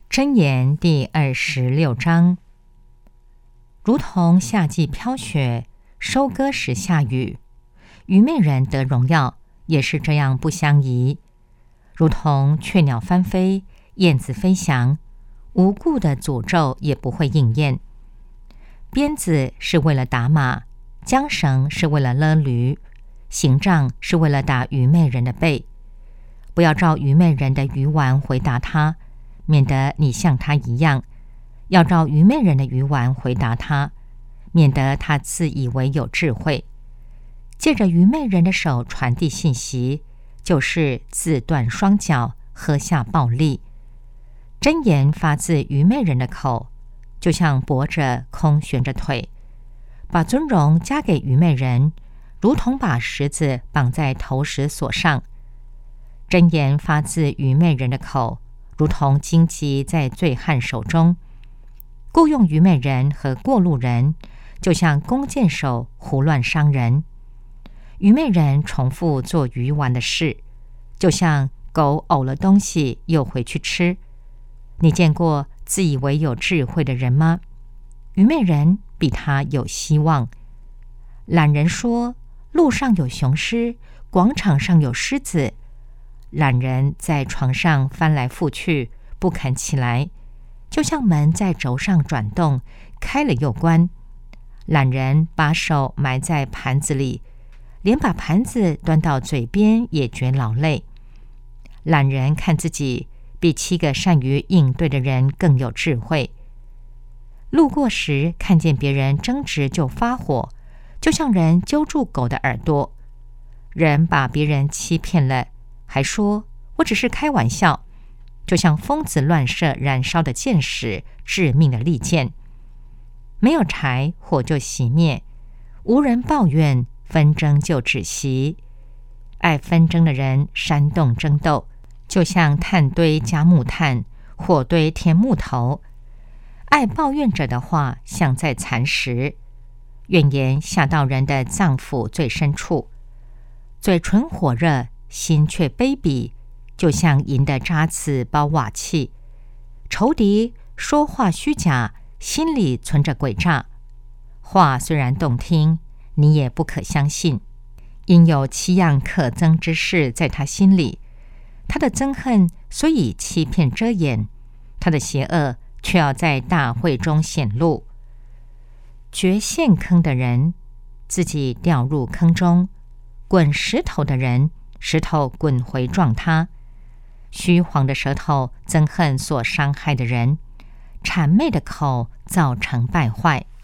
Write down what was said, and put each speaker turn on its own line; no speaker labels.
箴言第26章，如同夏季飘雪，收割时下雨，愚昧人得荣耀，也是这样不相宜。如同雀鸟翻飞，燕子飞翔，无故的诅咒也不会应验。鞭子是为了打马，缰绳是为了勒驴，刑杖是为了打愚昧人的背。不要照愚昧人的愚顽回答他，免得你像他一样；要照愚昧人的愚顽回答他，免得他自以为有智慧。借着愚昧人的手传递信息，就是自断双脚，喝下暴力。箴言发自愚昧人的口，就像跛着空悬着腿。把尊荣加给愚昧人，如同把石子绑在投石索上。箴言发自愚昧人的口，如同荆棘在醉汉手中。雇用愚昧人和过路人，就像弓箭手胡乱伤人。愚昧人重复做愚顽的事，就像狗呕了东西又回去吃。你见过自以为有智慧的人吗？愚昧人比他有希望。懒人说，路上有雄狮，广场上有狮子。懒人在床上翻来覆去，不肯起来，就像门在轴上转动，开了又关。懒人把手埋在盘子里，连把盘子端到嘴边也觉劳累。懒人看自己比7个善于应对的人更有智慧。路过时看见别人争执就发火，就像人揪住狗的耳朵。人把别人欺骗了，还说我只是开玩笑，就像疯子乱射燃烧的箭矢，致命的利箭。没有柴，火就熄灭；无人抱怨，纷争就止息。爱纷争的人煽动争斗，就像炭堆加木炭，火堆添木头。爱抱怨者的话，像在蚕食。怨言下到人的脏腑最深处。嘴唇火热，心却卑鄙，就像银的渣滓包瓦器。仇敌说话虚假，心里存着诡诈。话虽然动听，你也不可相信，因有7样可憎之事在他心里。他的憎恨虽以欺骗遮掩，他的邪恶却要在大会中显露。掘陷坑的人，自己掉入坑中；滚石头的人，石头滚回撞他。虚晃的舌头憎恨所伤害的人，谄媚的口造成败坏。